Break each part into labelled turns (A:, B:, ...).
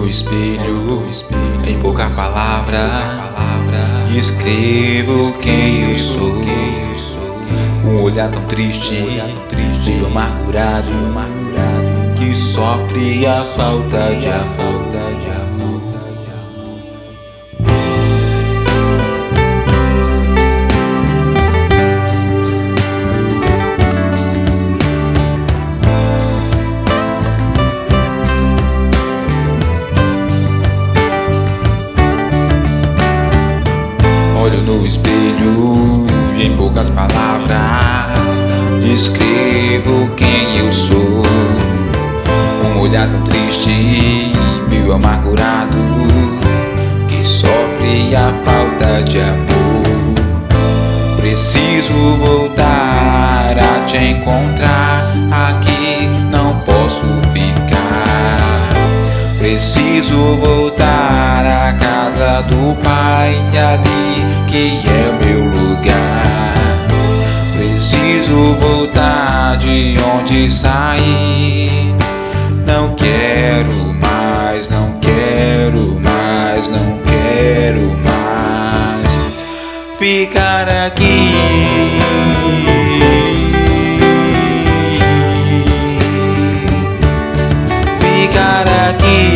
A: no espelho, em poucas palavras, escrevo quem eu sou. Um olhar tão triste, meio amargurado, que sofre a falta de amor. Olho no espelho e em poucas palavras descrevo quem eu sou. Um olhar tão triste, meio amargurado, que sofre a falta de amor. Preciso voltar a te encontrar, aqui não posso ficar. Preciso voltar à casa do Pai, ali que é o meu lugar. Preciso voltar de onde saí. Não quero mais, não quero mais, não quero mais ficar aqui. Ficar aqui.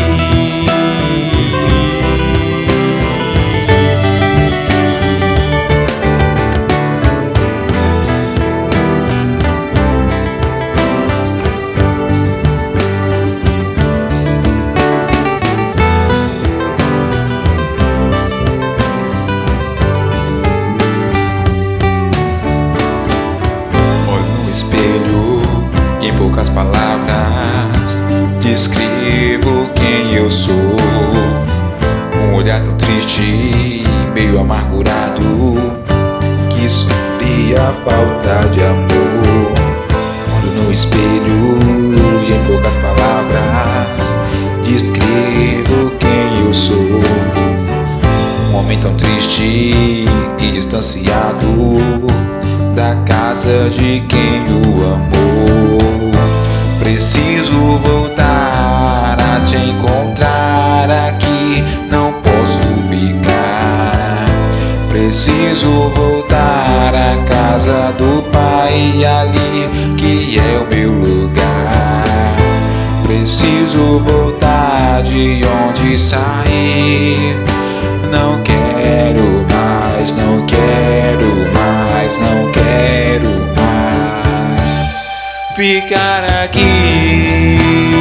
A: Em poucas palavras descrevo quem eu sou. Um olhar tão triste, meio amargurado, que sofre a falta de amor. Olho no espelho e em poucas palavras descrevo quem eu sou. Um homem tão triste e distanciado da casa de quem o amou. Preciso voltar a te encontrar, aqui não posso ficar. Preciso voltar à casa do Pai, ali que é o meu lugar. Preciso voltar de onde saí. Não quero mais, não quero mais, não quero mais ficar aqui.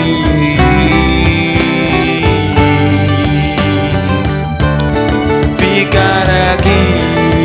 A: Ficar aqui.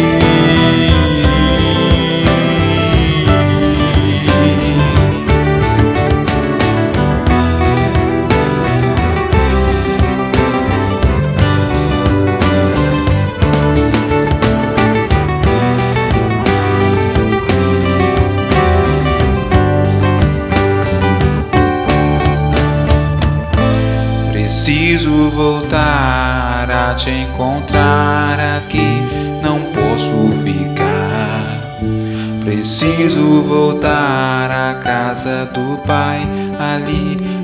A: Preciso voltar a te encontrar, aqui não posso ficar. Preciso voltar à casa do Pai, ali